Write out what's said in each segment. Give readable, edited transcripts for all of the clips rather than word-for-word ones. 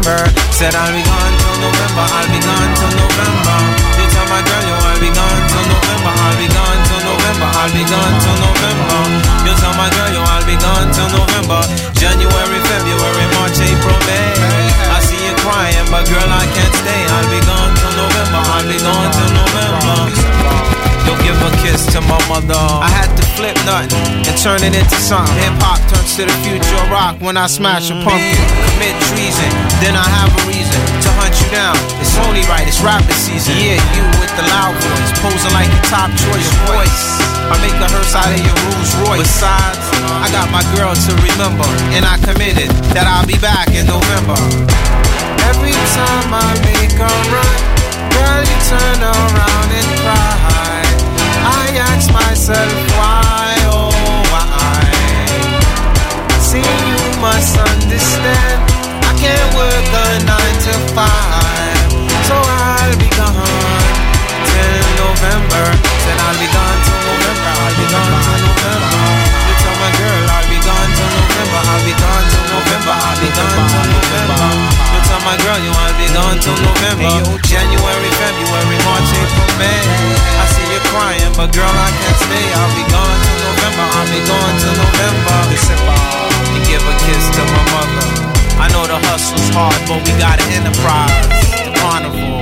November. Said I'll be gone till November, I'll be gone till November. You tell my girl, yo, I'll be gone till November, I'll be gone till November, I'll be gone till November. You tell my girl, yo, I'll be gone till November. January, February, March, April, May. I see you crying, but girl, I can't stay. I'll be gone till November, I'll be gone till November. You'll give a kiss to my mother. I had to flip nothing and turn it into something. Hip-hop turns to the future of rock when I smash a pumpkin. Commit treason, then I have a reason to hunt you down. It's only right, it's rapping season. Yeah, you with the loud voice, posing like your top choice voice. I make a hearse out of your Rolls Royce. Besides, I got my girl to remember, and I committed that I'll be back in November. Every time I make a run, girl, you turn around and cry. I ask myself why, oh why. See, you must understand, I can't work a 9 to 5, so I'll be gone till November. Said I'll be gone till November, I'll be gone till November. You tell my girl I'll be gone till November, I'll be gone till November, I'll be gone till November. You tell my girl you I'll be gone till November. January, February, March, April, May. I see you crying, but girl I can't stay. I'll be gone till November, I'll be gone till November. You give a kiss to my mother. I know the hustle's hard, but we got an enterprise. The carnival.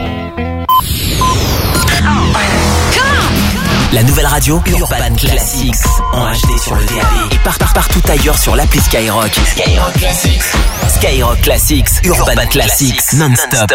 La nouvelle radio Urban Classics en HD sur le DAB et partout ailleurs sur l'appli Skyrock. Skyrock Classics. Skyrock Classics, Urban Classics non-stop.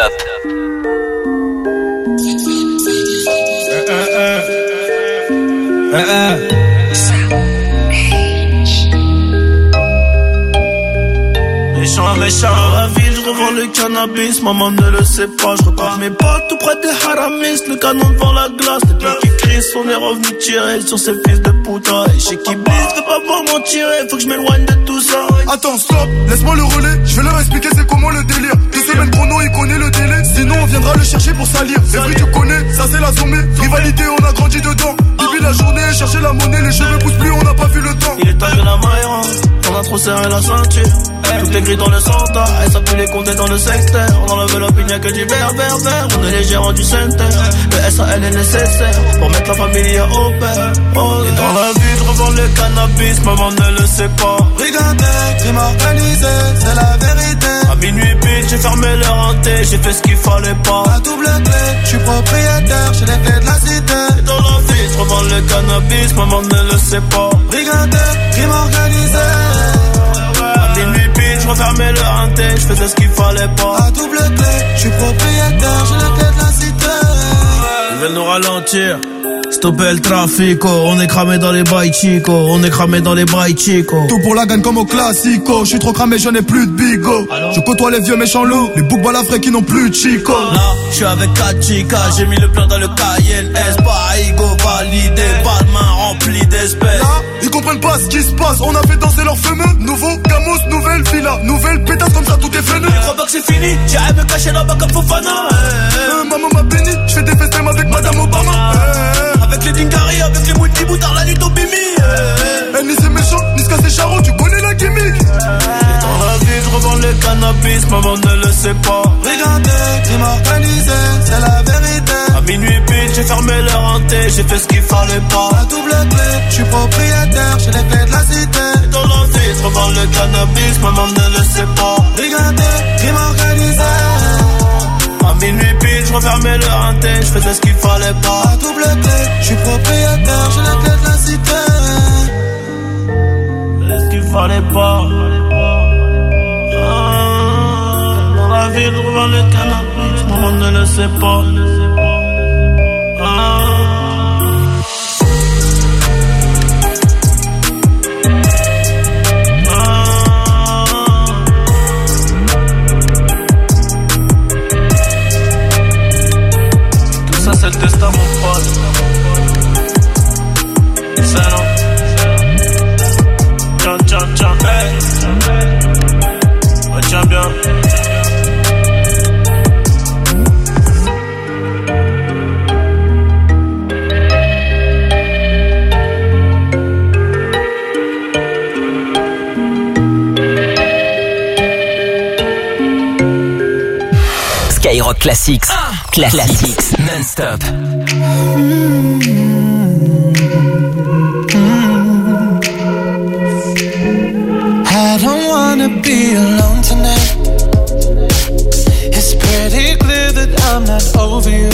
Méchant dans la ville, je revends le cannabis, maman ne le sait pas, je repars mes potes tout près des haramis, le canon devant la glace, les mecs qui crient, on est revenu tirer sur ces fils de putain, et chez qui bise, veut pas voir m'en tirer, faut que je m'éloigne de tout ça. Attends, stop, laisse-moi le relais, je vais leur expliquer c'est comment le délire, 2 semaines chrono, il connaît le délai, sinon on viendra le chercher pour salir, c'est vrai tu connais, ça c'est la sommée, rivalité on a grandi dedans, depuis la journée, chercher la monnaie, les cheveux poussent plus, on n'a pas vu le temps. Il est temps de la maille, on a trop serré la ceinture. Tout est gris dans le centre, et ça pue les compter dans le secteur. On enlève l'opinion que du vert. On est les gérants du center. Le SAL est nécessaire pour mettre la famille au père. Oh, et dans la vie, je revends le cannabis, maman ne le sait pas. Brigandais, crime organisé, c'est la vérité. À minuit pile, j'ai fermé leur hanté, j'ai fait ce qu'il fallait pas. À double clé, je suis propriétaire, j'ai les clés de la cité. Et dans la vie, je revends le cannabis, maman ne le sait pas. Brigandais, crime organisé. Je refermais le hanté, je faisais ce qu'il fallait pas. À double clé, je suis propriétaire, j'ai la clé de la cité. Ils veulent nous ralentir, stopper le trafic, on est cramé dans les bails chico, on est cramé dans les bails chico. Tout pour la gagne comme au classico, je suis trop cramé, je n'ai plus de bigo. Je côtoie les vieux méchants loups, les boucs balafrés qui n'ont plus de chico. Là, je suis avec Kachika, j'ai mis le plan dans le KLS, pas Igo validé, pas de main remplie d'espèces. Là, ils comprennent pas ce qui se passe, on a fait danser leurs fameux. Nouveau Gamos, nouvelle villa, nouvelle pétasse comme ça tout est venu. Je crois pas que c'est fini, j'arrive me cacher là-bas comme Fofana. Maman m'a béni, je fais des festins avec Madame Obama. Avec les Dingari, avec les multi-boutards, la nuit au bimi. Ni c'est méchant, ni ce c'est charron, tu connais la gimmick. Dans la vie, je revends le cannabis, maman ne le sait pas. Brigandais, crime organisé, c'est la vérité. À minuit pile, j'ai fermé leur hanté, j'ai fait ce qu'il fallait pas. À double clé, je suis propriétaire, j'ai les clés de la cité. Dans la vie, je revends le cannabis, maman ne le sait pas. Brigandais, crime organisé. À minuit pile, je refermais le hanté, je faisais ce qu'il fallait pas. À double clé, je suis propriétaire, j'ai la clé de la cité. Ce qu'il fallait pas. Dans la vie, je revends le cannabis, maman ne le sait pas. Tout ça, c'est le destin, mon pote. C'est non. Tiens, hey. Tiens bien. Skyrock Classics. Classics non-stop. I don't wanna be alone tonight. It's pretty clear that I'm not over you.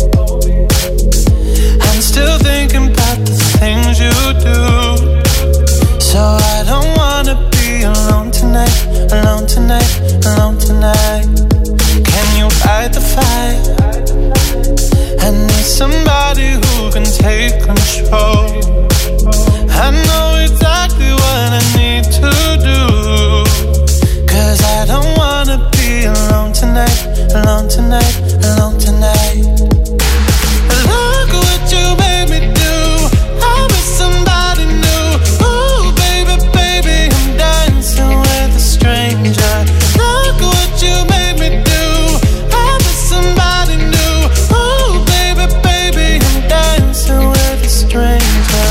I'm still thinking about the things you do. So I don't wanna be alone tonight, alone tonight, alone tonight. Can you fight the fight? I need somebody who can take control. I know exactly what I need to do. 'Cause I don't wanna be alone tonight, alone tonight, alone tonight. Look what you made me do. I'm with somebody new. Ooh, baby, baby, I'm dancing with a stranger. Look what you made me do. I'm with somebody new. Ooh, baby, baby, I'm dancing with a stranger.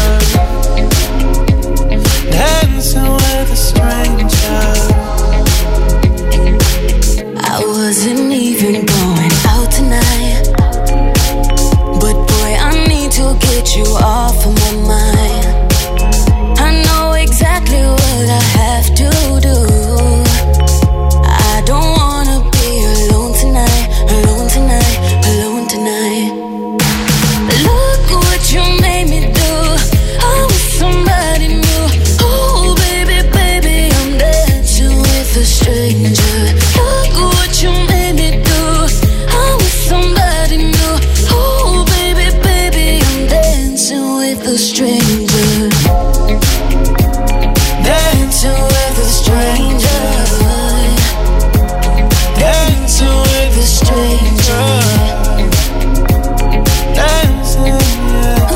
Dancing with a stranger. I wasn't even going out tonight, but boy, I need to get you off of my mind. I know exactly what I have to do. I don't wanna be alone tonight, alone tonight, alone tonight. Look what you made me do. I'm with somebody new. Oh baby, baby, I'm dancing with a stranger. Look what you made me do. I'm with somebody new. Oh baby, baby, I'm dancing with a stranger. Dancing with a stranger. Dancing with a stranger. Dancing, yeah.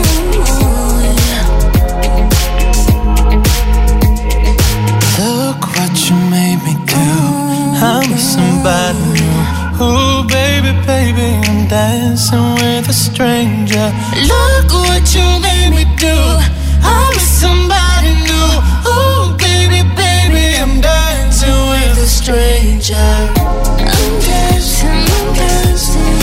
Look what you made me do. I'm with somebody new. Ooh, baby, baby, I'm dancing with a stranger. Look what you made me do. I'm with somebody new. Ooh, baby, baby, I'm dancing with a stranger. I'm dancing, I'm dancing.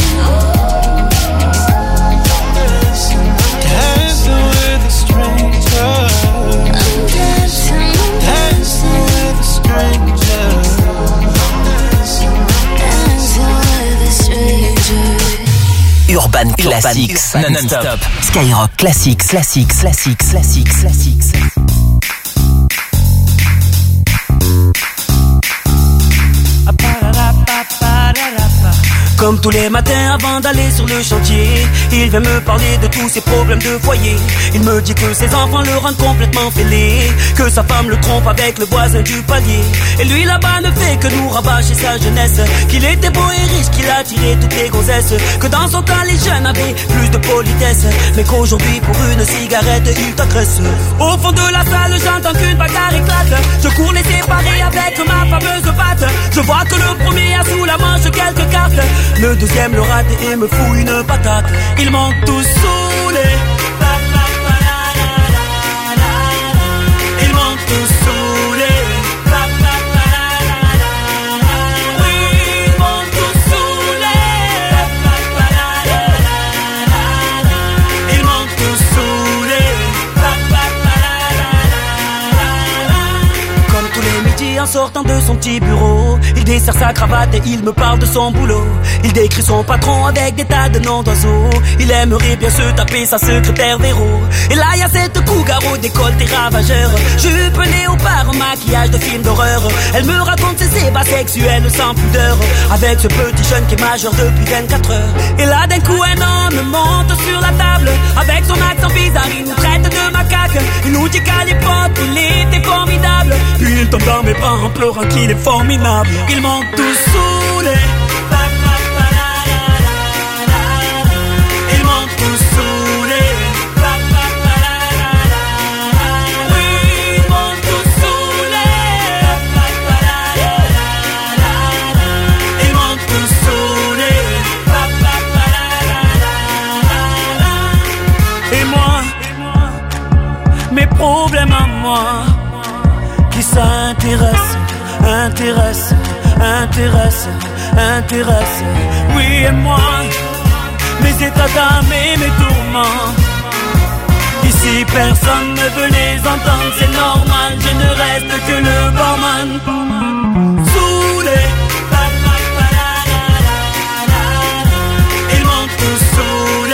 Dancing with a stranger. I'm dancing, I'm dancing with a stranger. Urban Classics non-stop. Skyrock Classics, Classics, Classics, Classics, Classics. Comme tous les matins avant d'aller sur le chantier, il vient me parler de tous ses problèmes de foyer. Il me dit que ses enfants le rendent complètement fêlé, que sa femme le trompe avec le voisin du palier. Et lui là-bas ne fait que nous rabâcher sa jeunesse, qu'il était beau et riche, qu'il a tiré toutes les gonzesses, que dans son temps les jeunes avaient plus de politesse, mais qu'aujourd'hui pour une cigarette il t'agresse. Au fond de la salle j'entends qu'une bagarre éclate. Je cours les séparer avec ma fameuse patte. Je vois que le premier a sous la manche quelques cartes. Le deuxième le rate et me fout une patate. Ils m'ont tous saoulé. Ils m'ont tous saoulé. Oui, ils m'ont tous saoulé. Ils m'ont tous saoulé. Comme tous les midis en sortant de son petit bureau, il dessert sa cravate et il me parle de son boulot. Il décrit son patron avec des tas de noms d'oiseaux. Il aimerait bien se taper sa secrétaire Véro. Et là y'a cette cougar au décolleté ravageur, jupe léopard, maquillage de film d'horreur. Elle me raconte ses ébats sexuels sans pudeur, avec ce petit jeune qui est majeur depuis 24 heures. Et là d'un coup un homme monte sur la table, avec son accent bizarre il nous traite de macaque. Il nous dit qu'à l'époque il était formidable, puis il tombe dans mes bras en pleurant qu'il est formidable. Ils m'ont tous saoulé. Ils m'ont tous saoulé. Oui, ils m'ont tous saoulé. Ils m'ont tous saoulé. Et moi, mes problèmes à moi, qui s'intéressent, intéressent intéresse, oui et moi, mes états d'âme et mes tourments. Ici personne ne veut les entendre, c'est normal, je ne reste que le barman. Saoulé, ils m'ont tous saoulé.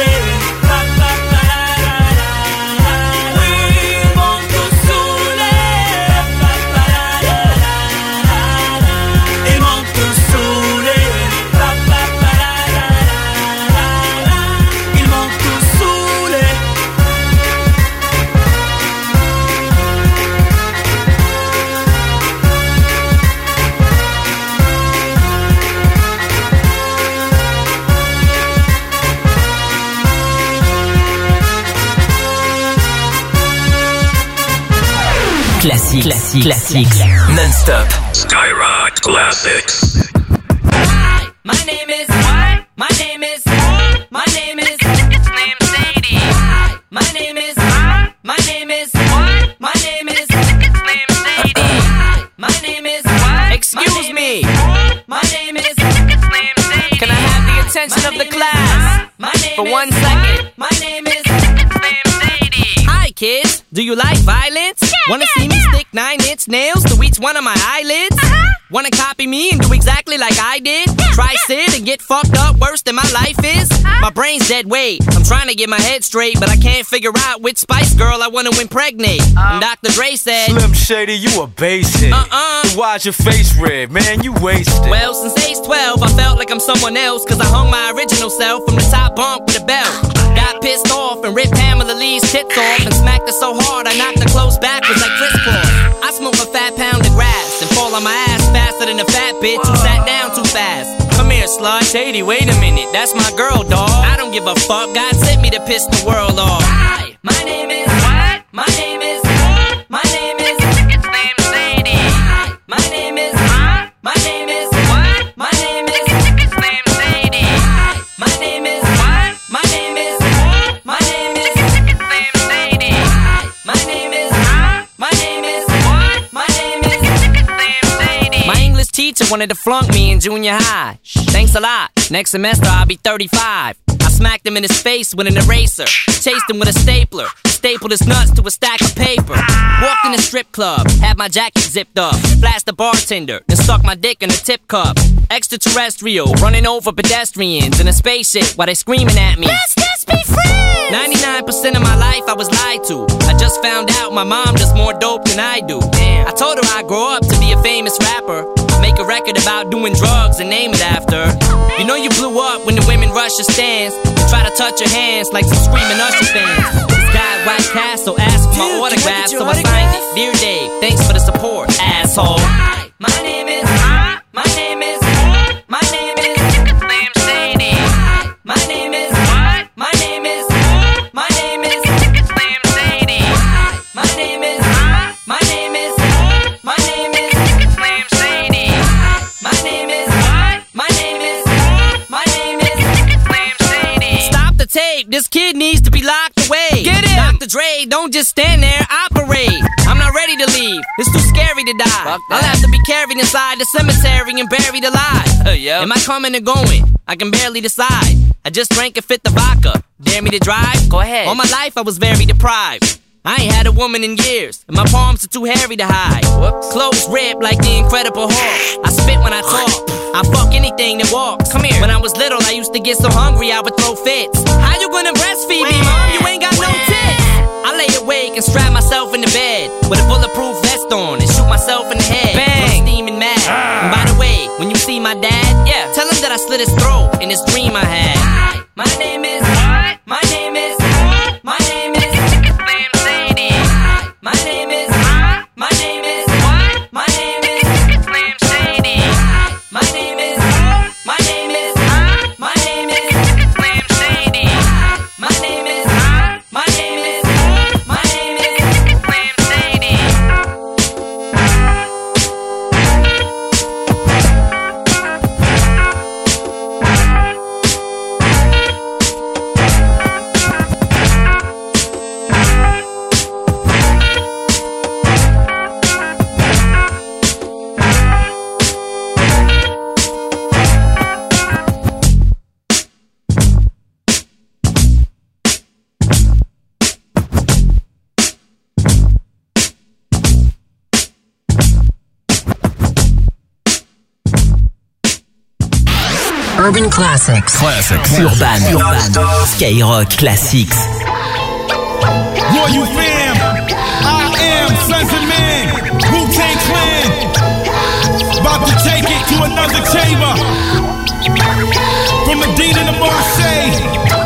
Classics. Non-stop. Skyrock Classics. Hi, my name is. What? My name is. My name is. It's named Sadie. Hi, my name is. My name is. What? My name is. It's named Sadie. Hi, my name is. What? Excuse me. My name is. It's named Sadie. Can I have the attention of the class for 1 second? My name is. It's named Sadie. Hi, kids. Do you like violence? Wanna see me stick 9-inch nails to each one of my eyelids? Wanna copy me and do exactly like I did? Try sit and get fucked up worse than my life is? My brain's dead weight. I'm trying to get my head straight, but I can't figure out which Spice Girl I wanna impregnate. And Dr. Dre said, Slim Shady, you a basic. Why's your face red? Man, you wasted. Well, since age 12, I felt like I'm someone else, cause I hung my original self from the top bunk with a belt. Got pissed off and ripped Pamela Lee's tits off and smacked her so hard I knocked her clothes backwards like Chris Paul. I smoke a fat pound of grass and fall on my ass faster than a fat bitch who sat down too fast. Come here, slut. Shady, wait a minute, that's my girl, dawg. I don't give a fuck, God sent me to piss the world off. Hi, my name is. What? My name is. My name is. It's named Sadie. Hi, my name is. My name is. What? My name is. It's named Sadie. Hi, my name is. What? My name is. My name is. It's named Sadie. Hi, my name is. My name is. What? My name is. It's named Sadie. My English teacher wanted to flunk me in junior high. Thanks a lot. Next semester I'll be 35. I smacked him in his face with an eraser. Chased him with a stapler. Stapled his nuts to a stack of paper. Walked in a strip club. Had my jacket zipped up. Flashed the bartender. Then stuck my dick in a tip cup. Extraterrestrial. Running over pedestrians in a spaceship while they screaming at me. Let's just be friends. 99% of my life I was lied to. I just found out my mom does more dope than I do. I told her I'd grow up to be a famous rapper. Make a record about doing drugs and name it after. You know you blew up when the women rush your stands and try to touch your hands like some screaming Usher fans. This guy at White Castle asked for my autograph, so I signed it. Dear Dave, thanks for the support, asshole. Hi, my name is. My name is. My name is. It's named Sadie. Hi, my name is. What? My name is. My name is. It's named Sadie. Hi, my name is. My name is. My name is. It's named Sadie. Hi, my name is. What? My name is. My name is. It's named Sadie. Stop the tape, this kid needs to be locked away. Get him! Dr. Dre, don't just stand there, operate. I'm not ready to leave, it's too scary to die. I'll have to be carried inside the cemetery and buried alive. Am I coming or going? I can barely decide. I just drank a fifth of vodka. Dare me to drive? Go ahead. All my life I was very deprived. I ain't had a woman in years, and my palms are too hairy to hide. Clothes ripped like the Incredible Hulk. I spit when I talk, I fuck anything that walks. Come here. When I was little, I used to get so hungry I would throw fits. How you gonna breastfeed me, mom? You ain't got no tits. I lay awake and strap myself in the bed with a bulletproof vest on and shoot myself in the head. Bang! I'm steaming mad. And by the way, when you see my dad, tell him that I slit his throat in this dream I had. Hi, my name is. What? My name is. My name is. It's named Sadie. Hi, my name is. My name is. What? My name is. It's named Sadie. Hi, my name is. My name is. My name is. It's named Sadie. Hi, my name is. My name is. My name is. It's named Sadie. Urban Classics. Urban. Skyrock Classics. Royal fam, I am Sons of Man, Wu-Tang Clan. About to take it to another chamber. From Medina to Marseille.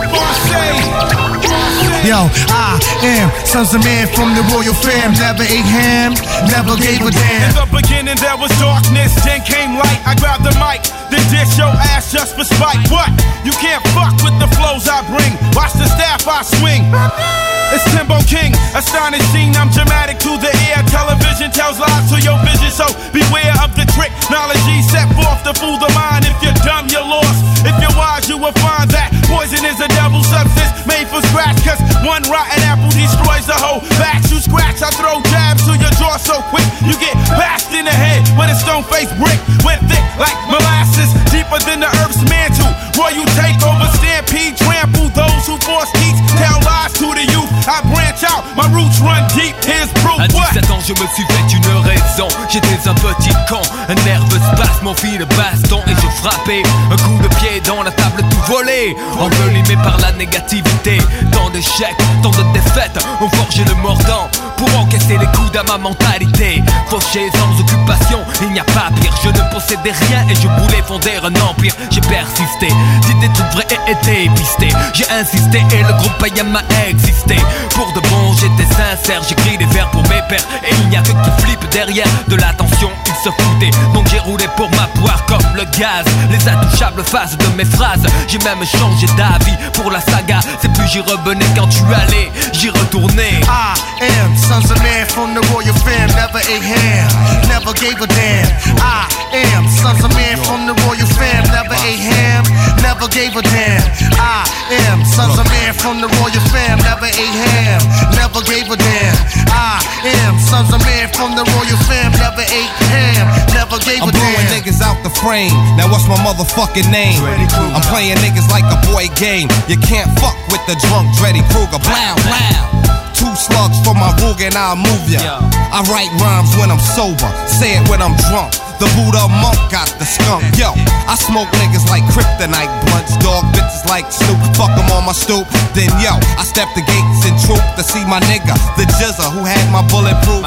Yo, I am Sons of Man from the Royal Fam. Never ate ham, never gave a damn. In the beginning there was darkness, then came light. I grabbed the mic, then dish your ass just for spite. What? You can't fuck with the flows I bring. Watch the staff I swing. It's Timbo King, astonishing, I'm dramatic to the ear. Television tells lies to your vision, so beware of the trick. Knowledge set forth to fool the mind. If you're dumb, you're lost. If you're wise, you will find that poison is a double substance made for scratch. Cause one rotten apple destroys the whole batch. You scratch, I throw jabs to your jaw so quick. You get bashed in the head with a stone-faced brick. Went thick like molasses, deeper than the earth's mantle. Royal takeover, stampede, trample those who force teach. Tell lies to the youth. I branch out, my roots run deep, here's proof. À 17 ans je me suis fait une raison. J'étais un petit con, un nerveux spasme, mon fil de baston. Et je frappais un coup de pied dans la table tout volé. Envelimé par la négativité. Tant d'échecs, tant de défaites ont forgé le mordant pour encaisser les coups à ma mentalité. Fauché sans occupation, il n'y a pas pire. Je ne possédais rien et je voulais fonder un empire. J'ai persisté, dit des trucs vrais et été pisté. J'ai insisté et le groupe païen m'a existé. Pour de bon j'étais sincère, j'écris des vers pour mes pères. Et il n'y a que qui flippe derrière de l'attention, ils se foutaient. Donc j'ai roulé pour ma poire comme le gaz. Les intouchables faces de mes phrases. J'ai même changé d'avis pour la saga. C'est plus j'y revenais quand tu allais, j'y retournais. I am Sons of Man from the Royal Fam. Never ate ham, never gave a damn. I am Sons of Man from the Royal Fam. Never ate ham, never gave a damn. I am Sons of Man from the Royal Fam. Never ate ham, never gave a damn. I am Sons of Man from the Royal Fam. Never ate ham, never gave a damn. I'm blowing niggas out the frame. Now what's my motherfucking name? I'm playing niggas like a boy game. You can't fuck with the drunk Dreddy Kruger. Blow, blow. 2 slugs for my Ruger and I'll move ya. I write rhymes when I'm sober, say it when I'm drunk. The Buddha monk got the skunk. Yo, I smoke niggas like kryptonite blunts. Dog bitches like Snoop, fuck them on my stoop. Then yo, I step the gates in troop to see my nigga, the Jizza, who had my bulletproof.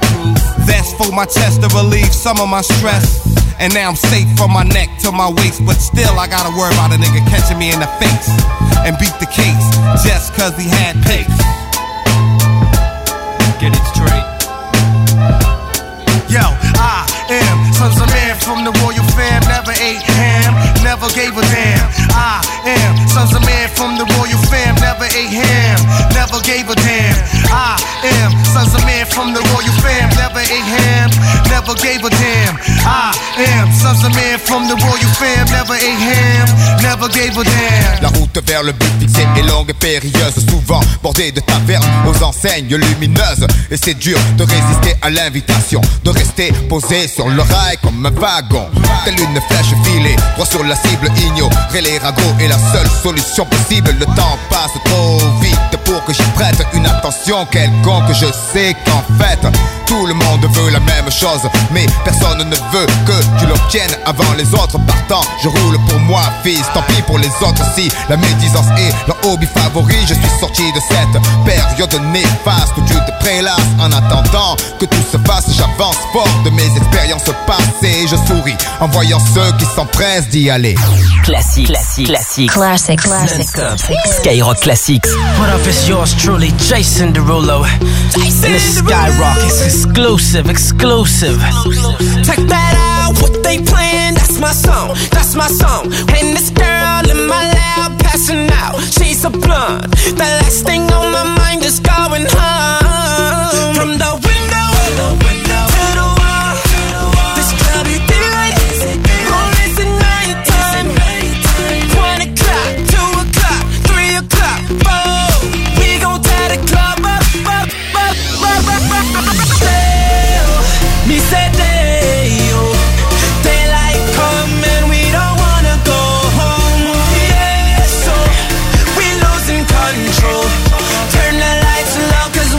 That's for my chest to relieve some of my stress. And now I'm safe from my neck to my waist. But still I gotta worry about a nigga catching me in the face and beat the case just cause he had pace. Get it straight. Yo, I am Sons of Man from the Royal Fam. Never ate ham, never gave a damn. I am Sons of Man from the Royal Fam. Never ate ham, never gave a damn. I am Sons of Man from the Royal Fam. Never ate ham, never gave a damn. I am Sons of Man from the Royal Fam. Never ate ham, never gave a damn. La route vers le but fixé est longue et périlleuse, souvent bordée de tavernes aux enseignes lumineuses. Et c'est dur de résister à l'invitation, de rester posé sur le rail comme un wagon. Telle une flèche filée, droit sur la cible, ignorer les ragots est la seule solution possible. Le temps passe trop vite pour que j'y prête une attention quelconque. Je sais qu'en fait, tout le monde veut la même chose, mais personne ne veut que tu l'obtiennes avant les autres. Partant, je roule pour moi, fils, tant pis pour les autres. Si la médisance est leur hobby favori, je suis sorti de cette période néfaste où tu te prélasses. En attendant que tout se fasse, j'avance fort de mes expériences passées. Je souris en voyant ceux qui s'empressent d'y aller. Classics. Skyrock Classics. What up, it's yours truly, Jason Derulo. And this Skyrock, it's exclusive. Check that out, what they playing, that's my song. And this girl in my lap passing out, she's a blunt. The last thing on my mind is going home. From the window to the wall, this club you delight. Always at night time. 1 o'clock, 2 o'clock, 3 o'clock, 4. We gon' tear the club up. Me said daylight come and we don't wanna go home. Yeah, so we losing control. Turn the lights low 'cause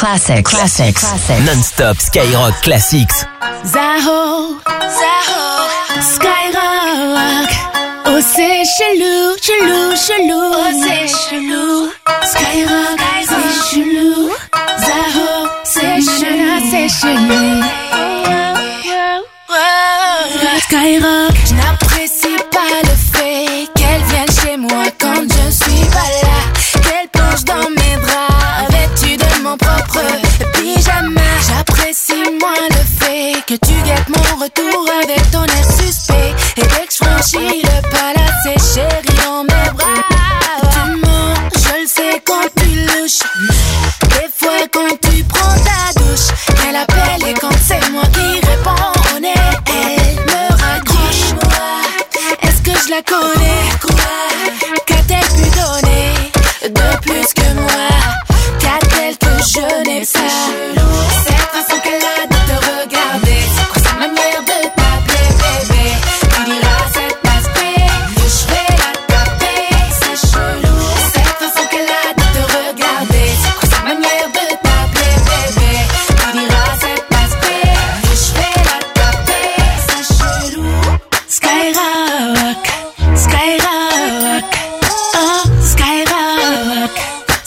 Classics. Non-stop Skyrock Classics. Zaho, Skyrock. Oh c'est chelou. Oh c'est chelou. Skyrock, c'est chelou. Zaho, c'est chelou. Skyrock, je n'apprécie pas le fait qu'elle vienne chez moi quand je suis pas là. Qu'elle plonge dans mes draps, vêtue de mon propre pyjama. J'apprécie moins le fait que tu guettes mon retour avec ton air suspect. Et dès que je franchis le pas, c'est chérie dans mes bras. Tu mens, je le sais quand tu louches. Des fois quand tu prends ta douche, elle appelle et quand c'est moi qui réponds, on est elle me raccroche. Est-ce que je la connais? Qu'a-t-elle pu donner de plus que moi? Qu'a-t-elle que je n'ai pas? Cette façon qu'elle a de te regarder, c'est quoi sa manière de t'appeler bébé? Tu diras cette aspect que je vais la taper, c'est chelou. Cette façon qu'elle a de te regarder, c'est quoi sa manière de t'appeler bébé? Tu diras cette aspect que je vais la taper, c'est chelou. Skyrock, oh Skyrock,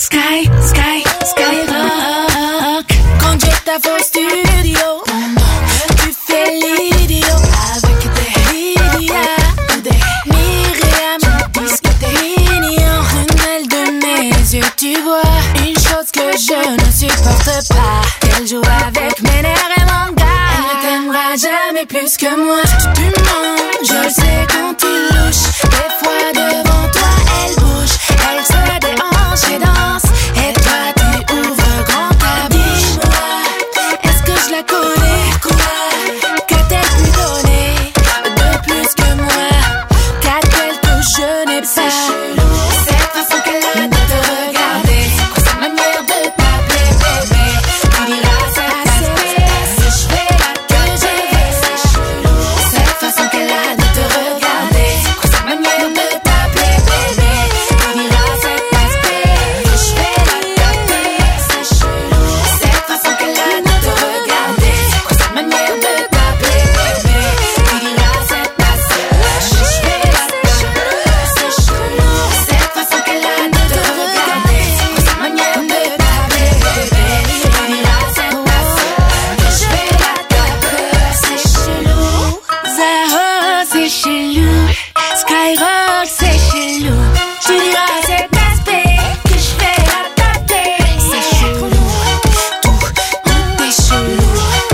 Skyrock. Quand je t'avoue au studio, tu fais l'idiot avec des Lydia ou des Myriam. Dis que t'es mignon, prunelle de mes yeux, tu vois une chose que je ne supporte pas, qu'elle joue avec mes nerfs et mon gars. Elle ne t'aimera jamais plus que moi. Tu mens, je le sais quand tu louches. Des fois devant toi elle bouge, elle se déhanche et danse. Et toi tu ouvres grand ta bouche. Dis-moi, est-ce que je la connais? Qu'a-t-elle pu donner de plus que moi? Qu'a-t-elle que je n'ai pas? Cette façon qu'elle a de te regarder, c'est quoi sa manière de t'appeler bébé? Tu diras cette aspect, si je fais la que j'ai, c'est chelou. Cette façon qu'elle a de te regarder, c'est quoi sa manière de t'appeler bébé? Tu diras cet aspect, que je fais la taper, c'est chelou. Cette façon qu'elle a de te regarder, c'est quoi sa manière de t'appeler bébé? Tu diras cet aspect, que je fais la taper, c'est chelou. Cette façon qu'elle a de te regarder, c'est quoi sa manière de t'appeler bébé? Tu diras cet aspect, que je fais la taper, c'est chelou. Zaho, c'est chelou. Skyrock, c'est chelou. Tu diras cet aspect que je fais la taper, c'est chelou. Tout est chelou.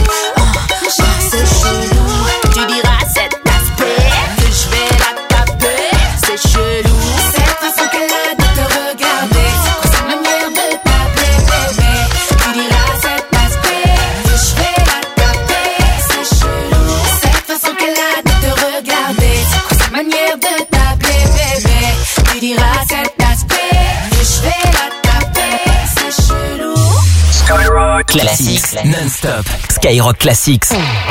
C'est chelou. Tu diras cet aspect que je vais la taper, c'est chelou. Cette façon qu'elle a de te regarder, c'est quoi sa manière de t'appeler bébé? Tu diras cet aspect que je vais la taper, c'est chelou. Cette façon qu'elle a de te regarder, c'est quoi sa manière de t'appeler bébé? Tu diras cet aspect que je vais la taper, c'est chelou. Skyrock Classics. Non-stop Skyrock Classics.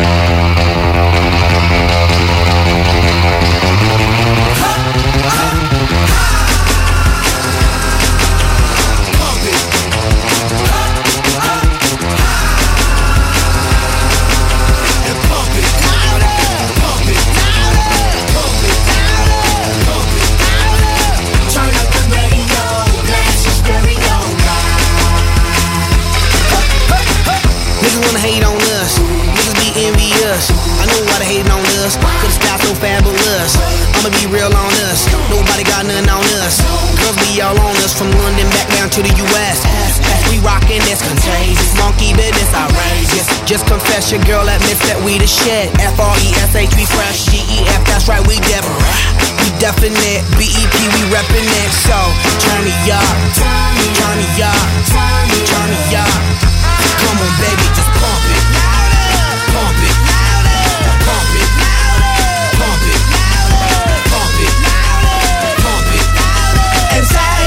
Niggas wanna hate on us, niggas be envious. I know why they hating on us, cause the style so fabulous. I'ma be real on us, nobody got nothing on us. Girls be all on us, from London back down to the US. We rockin' this contagious, monkey business outrageous. Just confess your girl admits that we the shit. F-R-E-S-H, we fresh, G-E-F, that's right, we different. We definite, B-E-P, we reppin' it. So, turn me up, turn me up, turn me up. Come on, baby, just pump it. Pump it. Pump it. Pump it. Pump it. Pump it. And say,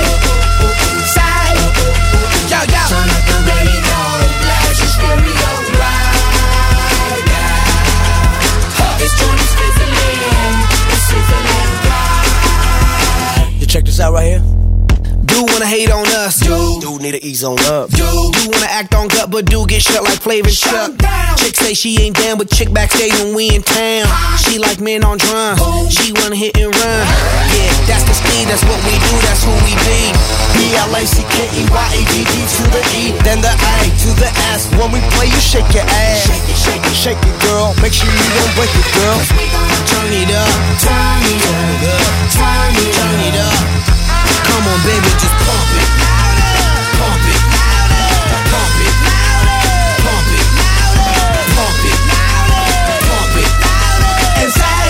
yo, yo. Turn up the radio, blast your stereo right now. This joint is sizzling right. You check this out right here. Do wanna hate on us. Dude need to ease on up. You wanna act on gut, but do get shut like Flavor Chuck. Chick say she ain't down, but chick backstage when we in town. She like men on drum. She wanna hit and run. Yeah, that's the speed, that's what we do, that's who we be. B-L-A-C-K-E-Y-A-D-D to the E, then the A to the S. When we play, you shake your ass. Shake it, shake it, shake it, girl. Make sure you don't break it, girl. Turn it up, turn it up, turn it up. Come on, baby, just pump it. Pump it. Pump it. Pump it. Pump it. Pump it. And say,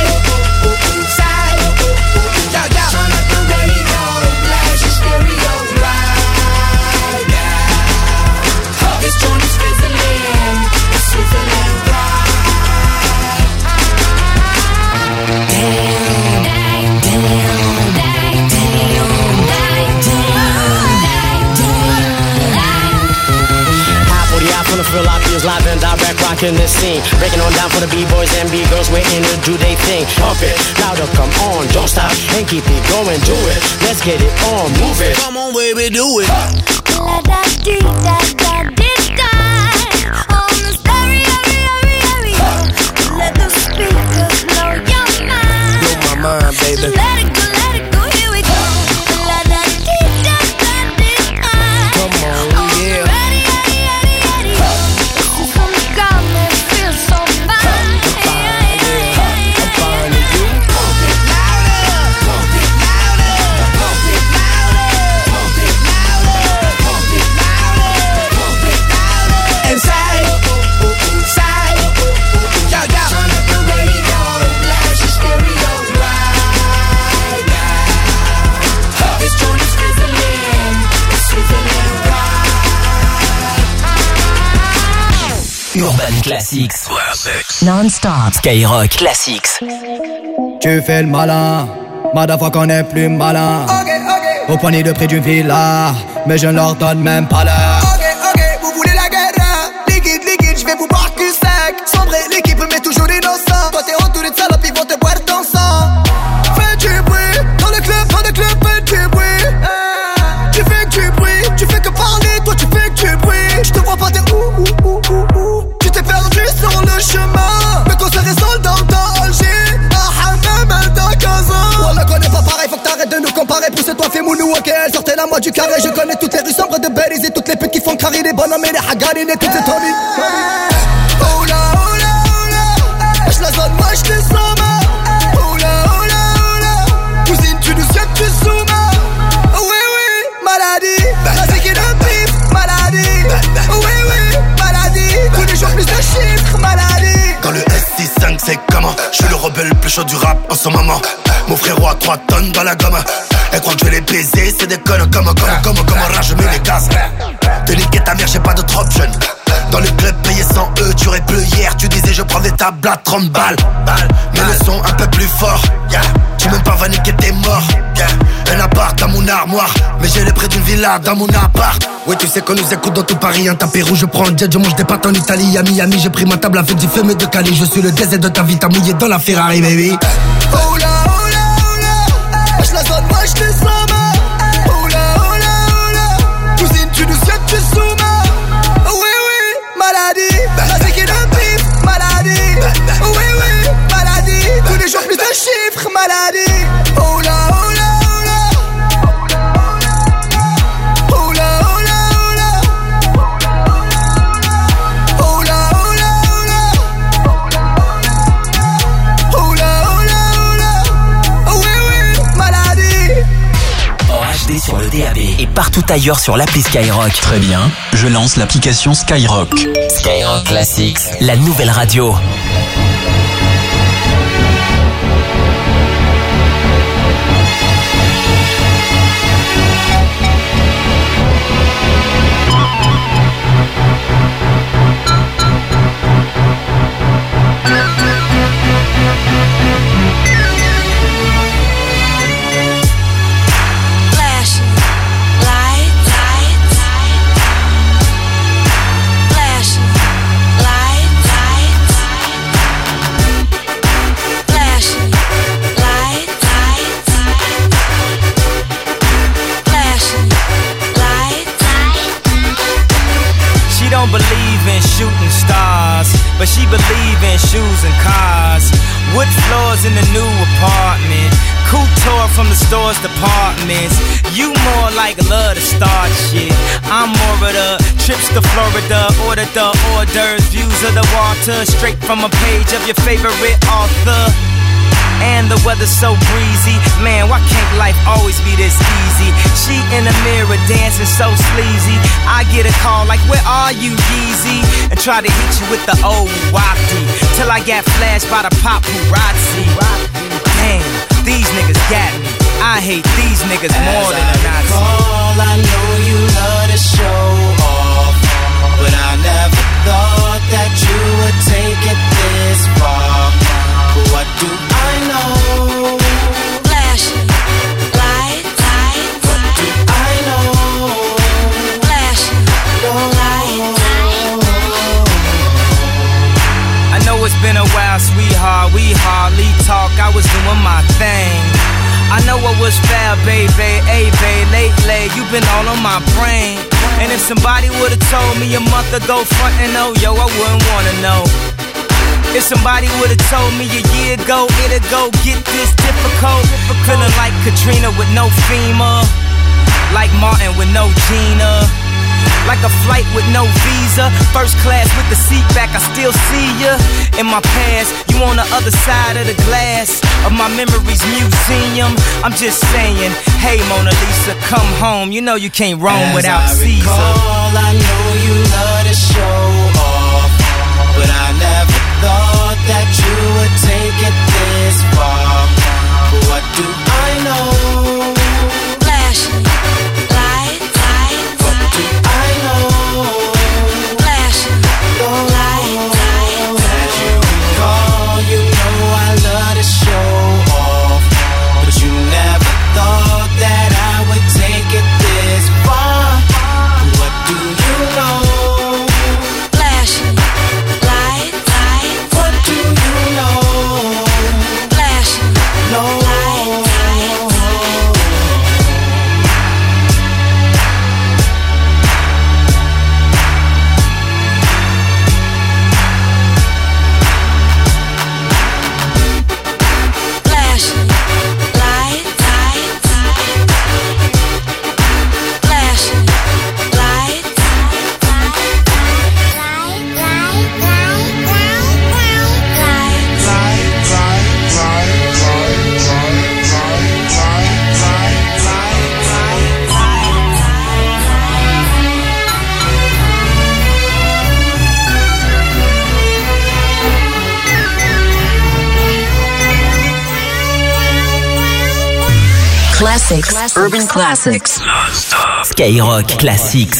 yo, yo. Turn up the radio, blast your stereo right now. This joint is fizzling, it's sizzling right. Damn, damn, damn. From the Philippines, live and direct, rocking this scene. Breaking on down for the B-boys and B-girls, we're in to do they thing. Pump it, louder, come on, don't stop, and keep it going, do it. Let's get it on, move it. Come on, baby, do it. La-da-dee-da-da-dee-da. On the stereo, let the speakers blow your mind. Blow my mind, baby. Let it go, here we go. La-da-dee-da-da-dee-da. Come on, yeah. Urban Classics. Non-stop. Skyrock Classics. Tu fais le malin, madame qu'on est plus malin. Au poignet de prix d'une villa, mais je ne leur donne même pas l'heure. Ok, vous voulez la guerre? Liquide, je vais vous boire cul sec. Sombré, l'équipe met toujours innocent. Toi t'es entouré de salopes, ils vont te boire ton sang. Fais du bruit, dans le club, fais du bruit. Tu fais du bruit, tu fais que parler, toi tu fais du bruit. Je te vois pas t'es ouh. Tu t'es perdu sur le chemin. Mais qu'on se résolve dans Alger. Même dans 15 ans. On la connaît pas pareil, faut que t'arrêtes de nous comparer. Pousse-toi, fais mounou, ok, sortez-la moi du carré. Je connais toutes les rues sombres de Belize et toutes les putes qui font carrer. Les bonhommes et les hagarines et toutes les Tommy. Oh là, je la zone, moi je te somme. Oh là, cousine, tu nous sais que tu zoomes. Oui, maladie. Vas-y qui le pif, maladie. Oui, maladie. Tous les jours plus de chiffres, maladie. Quand le S65 c'est comment? Je suis le rebelle le plus chaud du rap en ce moment. Mon frérot a 3 tonnes dans la gomme. Elle croit que je vais les baiser, c'est des connes comme rage, je mets les gaz. Te niquer ta mère, j'ai pas d'autre option. Dans le club payé 100 €, tu aurais pu hier. Tu disais je prends des tables à 30 balles. Mais le son un peu plus fort. Tu m'aimes pas, va niquer, t'es mort. Un appart dans mon armoire, mais j'ai les prix d'une villa dans mon appart. Oui, tu sais qu'on nous écoute dans tout Paris. Un tapis rouge, je prends le jet, je mange des pâtes en Italie. À Miami, j'ai pris ma table avec du feu et de Cali. Je suis le DZ de ta vie, t'as mouillé dans la Ferrari, baby. Oh là, je la zone, moi je te somme. Oh là, cousine, tu nous sais que tu zoomes. Oui, maladie. Vas-y qui le pif, maladie. Oui, maladie. Tous les jours plus de chiffres, maladie. Oh là, sur le DAB et partout ailleurs sur l'appli Skyrock. Très bien, je lance l'application Skyrock. Skyrock Classics, la nouvelle radio. shooting stars, but she believe in shoes and cars. Wood floors in the new apartment, couture from the store's departments. You more like love to start shit. I'm more of the trips to Florida, order the hors d'oeuvres, views of the water, straight from a page of your favorite author. And the weather's so breezy, man, why can't life always be this easy? She in the mirror dancing so sleazy. I get a call like, where are you, Yeezy? And try to hit you with the old wafty, till I got flashed by the paparazzi. Damn, these niggas got me. I hate these niggas more than a Nazi. I know you love to show off, but I never thought that you would take it this far. What do I know? Flash, light, light. What do I know? Flash, light, light. I know it's been a while, sweetheart. We hardly talk. I was doing my thing. I know what was fair, baby. Hey, babe, lately you been all on my brain. And if somebody would've told me a month ago, front and oh, yo, I wouldn't wanna know. If somebody would've told me a year ago, it'd go get this difficult. Feeling like Katrina with no FEMA, like Martin with no Gina, like a flight with no visa. First class with the seat back, I still see ya. In my past, you on the other side of the glass of my memories museum. I'm just saying, hey Mona Lisa, come home. You know you can't roam without Caesar. I know you love to show off, but I never thought that you would take it this far. What do I know? Flash, light, light. What do I know? Flash, light, light. As you recall, you know I love to show off, but you never thought that I would take it this far. What do you know? Flash, light, light. What do you know? Flash, No. light, light. Flash, light, light. Flash, light, Classics, Urban Classics. Skyrock Classics.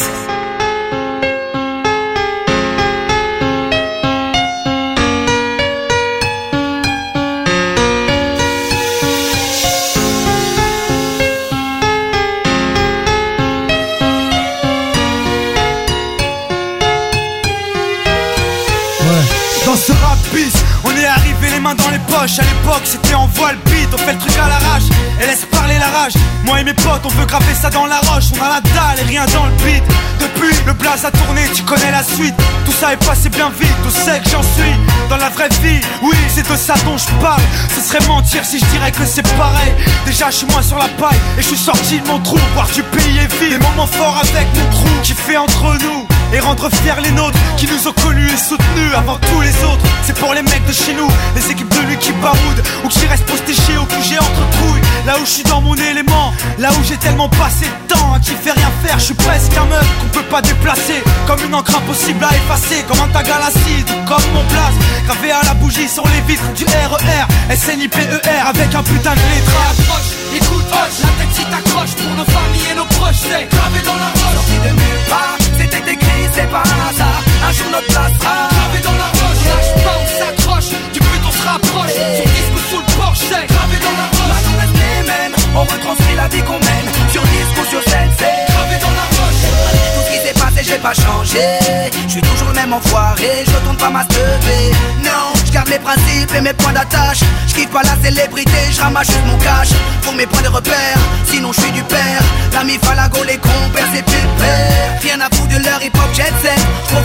Dans ce rap bis, on est arrivé les mains dans les poches. À l'époque c'était en voile beat, on fait le truc à l'arrache et laisse parler la rage. Moi et mes potes on veut graver ça dans la roche. On a la dalle et rien dans le beat. Depuis le blaze a tourné, tu connais la suite. Tout ça est passé bien vite, tout sait que j'en suis dans la vraie vie. Oui c'est de ça dont je parle. Ce serait mentir si je dirais que c'est pareil. Déjà je suis moins sur la paille et je suis sorti de mon trou. Voir du pays est vide, des moments forts avec mon crew qui fait entre nous et rendre fiers les nôtres qui nous ont connus et soutenus avant tous les autres. C'est pour les mecs de chez nous, les équipes de lui qui baroudent ou qui restent postéchés au QG entre couilles. Là où je suis dans mon élément, là où j'ai tellement passé de temps à qui fait rien faire. Je suis presque un meuf qu'on peut pas déplacer, comme une encre impossible à effacer, comme un tag à l'acide ou comme mon place gravé à la bougie sur les vitres du RER SNIPER avec un putain de lettrage. Écoute, hoche, la tête si t'accroches pour nos familles et nos proches, c'est gravé dans la roche. Sorti de nulle part, c'était écrit, c'est pas un hasard. Un jour notre place sera gravé dans la roche. Lâche pas, on s'accroche, du but on se rapproche. Sur disque ou sous le porche, c'est gravé dans la roche. Là on reste les mêmes, on retranscrit la vie qu'on mène. Sur disque ou sur scène, c'est gravé dans la roche. Tout ce qui s'est passé, j'ai pas changé. Je suis toujours le même enfoiré, je retourne pas ma teubée. Non, je garde mes principes et mes points d'attache. Je kiffe pas la célébrité, je ramasse juste mon cash pour mes points de repère, sinon je suis du père. L'ami Falago, les compères, c'est pépère. Rien à foutre de leur hip-hop jet set. Trop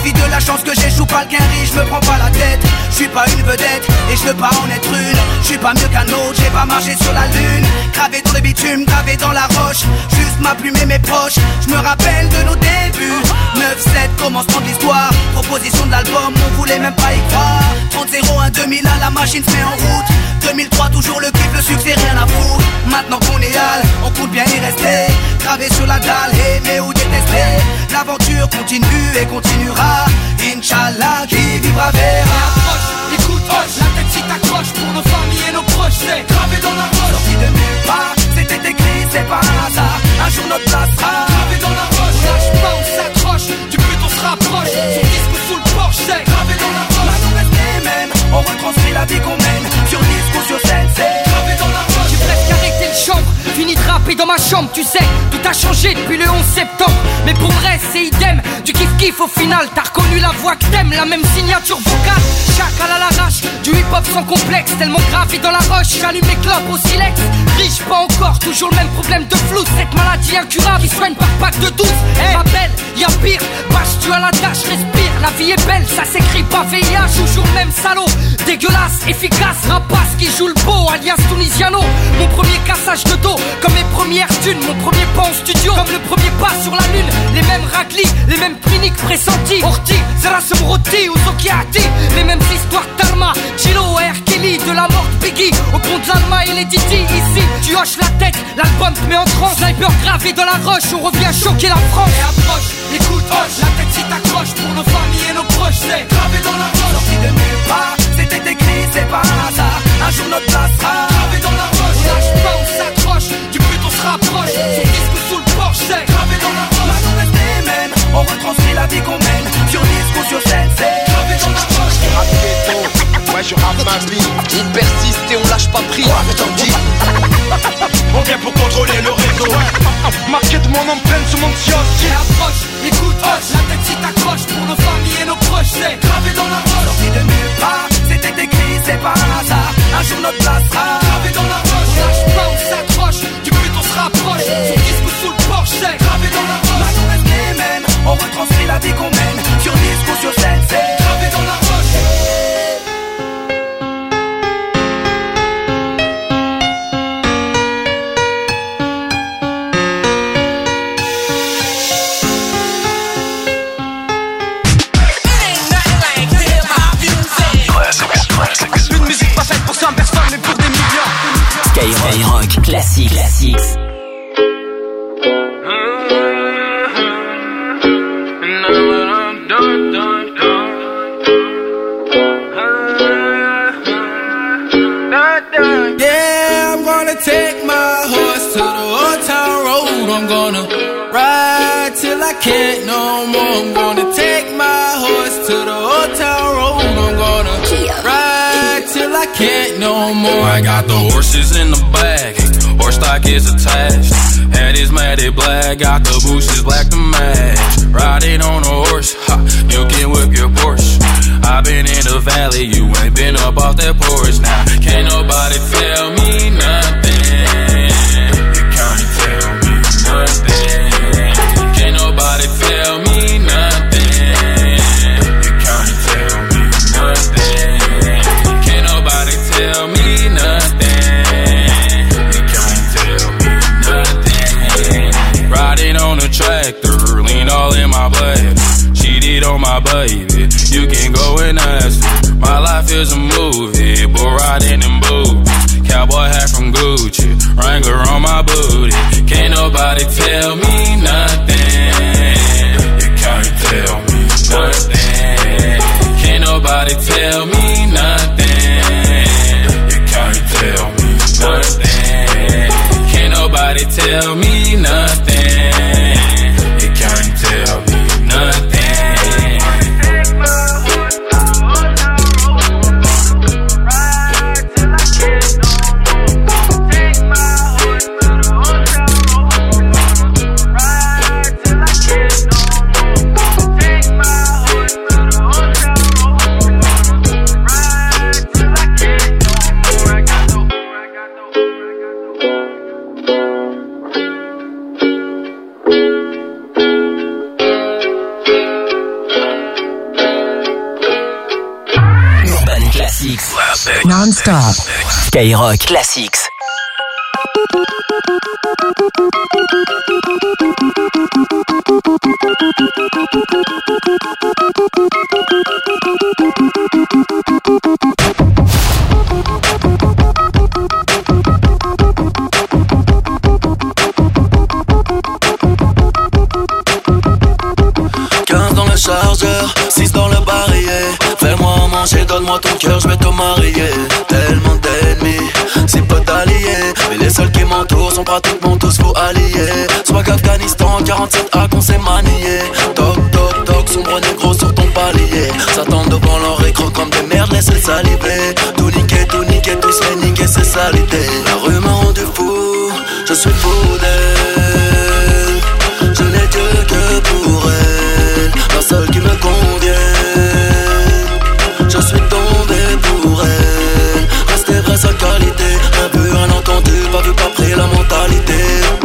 Profite de la chance que j'échoue pas le gain riche, je me prends pas la tête. Je suis pas une vedette et je veux pas en être une. Je suis pas mieux qu'un autre, j'ai pas marché sur la lune. Gravé dans le bitume, gravé dans la roche. Juste ma plume et mes proches. Je me rappelle de nos débuts. 9-7, commencement de l'histoire. Proposition de l'album, on voulait même pas y croire. 30-01, 2000, la machine se met en route. 2003, toujours le kiff, le succès, rien à foutre. Maintenant qu'on est hal, on compte bien y rester. Gravé sur la dalle, aimer ou détester. L'aventure continue et continuera. Inch'Allah, qui vivra verra. Écoute, hoche, la tête si t'accroches pour nos familles et nos proches, c'est gravé dans la roche. Sorti de nulle part, c'était écrit, c'est pas un hasard. Un jour notre place sera gravé dans la roche. Lâche pas, on s'accroche, du but on se rapproche. Son disque sous le porche, c'est gravé dans la roche. Maintenant reste les mêmes, on retranscrit la vie qu'on mène. Sur disque ou sur scène, c'est gravé dans la roche. J'ai presque arrêté le chambre, fini de rapper dans ma chambre, tu sais. Tout a changé depuis le 11 septembre. Mais pour vrai, c'est idem, du kiff-kiff au final. T'as reconnu la voix que t'aimes, la même signature vocale. Chacal à l'arrache, du hip-hop sans complexe. Tellement gravé dans la roche, j'allume mes clopes au silex. Riche pas encore, toujours le même problème de flou. Cette maladie incurable, ils soignent par pack de 12. Ma belle, y'a pire, bâche tu à la tâche, respire. La vie est belle, ça s'écrit pas VIH. Toujours le même salaud, dégueulasse, efficace. Rapace qui joue le beau, alias Tunisiano. Mon premier cassage de dos, comme mes premières thunes. Mon premier pas en studio, comme le premier pas sur la lune. Les mêmes raclis, les mêmes cliniques pressentis. Orti, Zerasum Roti ou Zokiati. Les mêmes histoires d'Alma, Chilo, R. Kelly. De la mort de Biggie, au pont de l'Alma et les Didi. Ici, tu hoches la tête, l'album te met en transe. Sniper gravé dans la roche, on revient choquer la France. Et approche, écoute, hoche, la tête si t'accroches pour nos familles et nos proches, c'est gravé dans la roche. Sorti de nulle part, c'était écrit, c'est pas un hasard. Un jour notre place sera gravé dans la roche. Lâche pas, on s'accroche, du but on se rapproche. Son disque sous le porche, c'est gravé dans la roche. Maintenant reste les mêmes, on retranscrit la vie qu'on mène. Sur disque ou sur scène, c'est gravé dans la roche. Ouais, je rappe ma vie, on persiste et on lâche pas pris. On vient pour contrôler le réseau. Marqué de mon empreinte sur mon kiosque. Et approche, écoute, hoche, la tête si t'accroches pour nos familles et nos proches, c'est gravé dans la roche. Sorti de nulle part, c'était écrit, c'est pas un hasard. Un jour notre place sera gravé dans la roche. Lâche pas, on s'accroche, du but on se rapproche. Son disque sous le porche, c'est gravé dans la roche. Maintenant reste les mêmes, on retranscrit la vie qu'on mène. Sur disque ou sur scène, c'est gravé dans la roche. une musique pas faite pour 100 personnes mais pour des millions. Skyrock Classics. Yeah, I'm gonna take my horse to the old town road. I'm gonna ride till I can't no more. I'm gonna take my horse to the old town road. I'm gonna ride till I can't no more. I got the horses in the bag, horse stock is attached. Head is matted black, got the bushes black to match. Riding on a horse, ha, you can whip your Porsche. I been in the valley, you ain't been up off that porch. Now, can't nobody tell me nothing. You can't tell me nothing. Can't nobody tell me nothing. You can't tell me nothing. Can't nobody tell me nothing. You can't tell me nothing. Riding on a tractor, lean all in my blood. Cheated on my baby, you can go and ask her. My life is a movie, bull riding in boots. Cowboy hat from Gucci, Wrangler on my booty. Can't nobody tell me nothing. You can't tell me nothing. Can't nobody tell me nothing. You can't tell me nothing. Can't nobody tell me nothing. You can't tell me nothing. Non-stop. Skyrock Classics. Chargeur, 6 dans le barillet. Fais-moi manger, donne-moi ton cœur, je vais te marier. Tellement d'ennemis, si peu d'alliés, mais les seuls qui m'entourent sont pratiquement tous faux alliés. Swag Afghanistan, 47A qu'on s'est manié. Toc toc toc, sombre négro sur ton palier. S'attendent devant leur écran comme des merdes, laisse-les saliver. Tout niquer, tous les niquer, c'est salité. La rue m'a rendu fou, je suis fou d'elle. Je n'ai Dieu que pour elle, la seule qui me convient. Je suis tombé pour elle, rester vrai sa qualité. Un peu un entendu, pas vu, pas pris la mentalité.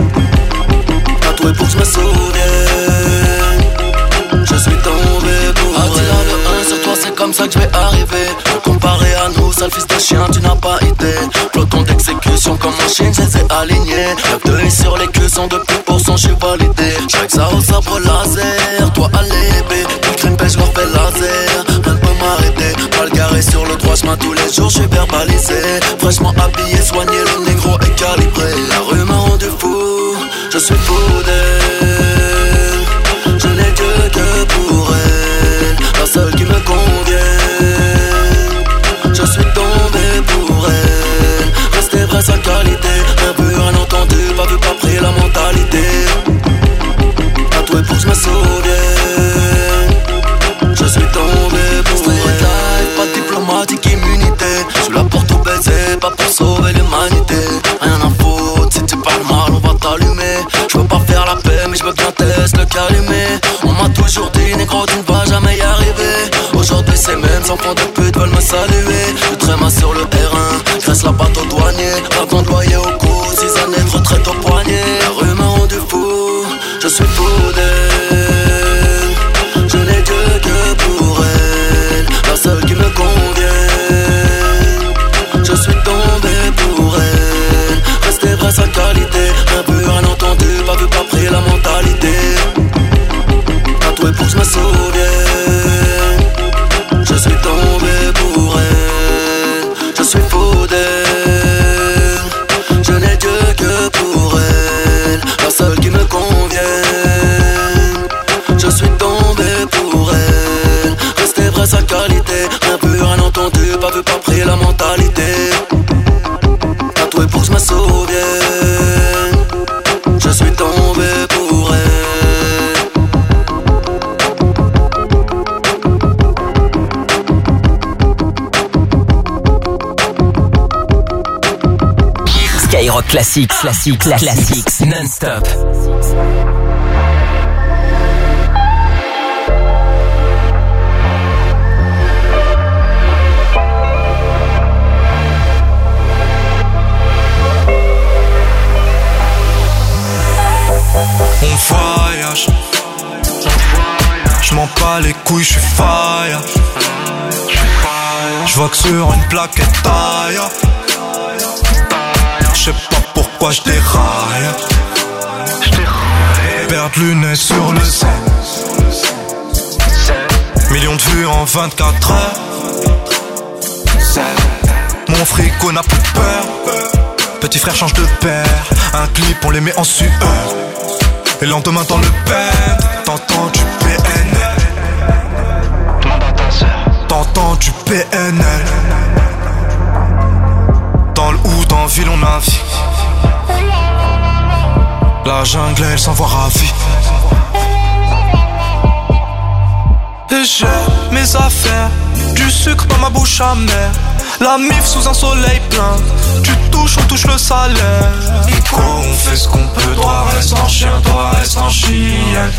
Tatoué pour que je me souvienne. Je suis tombé pour elle. Attila le 1 sur toi, c'est comme ça que je vais arriver. Comparé à nous, sale fils de chien, tu n'as pas idée. Peloton d'exécution comme machine, je les ai alignés. Le 2 sur les cuissons, depuis pour son, je suis validé. J'avais que ça au sabre laser, toi à l'épée. Puis le crime pêche, je leur fais laser. Rien ne peut m'arrêter, mal garé sur le droit chemin tous les jours, je suis verbalisé. Fraîchement habillé, soigné, le négro est calibré. La rue m'a rendu fou, je suis fou d'elle. Je n'ai Dieu que pour elle, la seule qui me convient. Je suis tombé pour elle, rester vrai sa qualité. Un peu un entendu, pas vu, pas pris la mentalité. Tatoué pour que je me souvienne. Je suis tombé pour elle. Pas diplomatique, immunité. Je suis là pour tout baiser, pas pour sauver l'humanité. Rien à foutre, si tu parles mal, on va t'allumer. Je veux pas faire la paix, mais je veux bien tester le calumet. On m'a toujours dit, négro, tu ne vas jamais y arriver. Aujourd'hui, ces mêmes enfants de pute veulent me saluer. Je tréma sur le R1, graisse la patte au douanier. Avant de loyer au cou, 6 années de retraite au poignet. La rue m'a rendu fou, je suis fou d'elle. Je n'ai Dieu que pour elle, la seule qui me convient. Je suis tombé pour elle, rester vrai sa qualité. Un peu un entendu, pas vu, pas pris la mentalité. Tatoué pour que je me souvienne. Je suis tombé pour elle, je suis fou d'elle. Je n'ai Dieu que pour elle, la seule qui me convient. Je suis tombé pour elle, rester vrai sa qualité. Un peu un entendu, pas vu, pas pris la mentalité. Tatoué pour que je me souvienne. Je suis tombé pour elle. Skyrock Classics, classics, non-stop. On voyage, je m'en bats les couilles, je suis fire. Je vois que sur une plaquette taille. Je sais pas pourquoi je déraille. Perdre le nez sur le set. Millions de vues en 24 heures. Mon frigo n'a plus peur. Petit frère change de père. Un clip on les met en sueur. Et le lendemain dans le bed, t'entends du PNL. T'entends du PNL. Dans le hood, en ville, on navigue. La jungle, elle s'en voit ravie. Et j'ai mes affaires, du sucre dans ma bouche amère. La mif sous un soleil plein, tu touches, on touche le salaire. Nico, on fait ce qu'on peut, toi reste en chien, toi reste en chienne.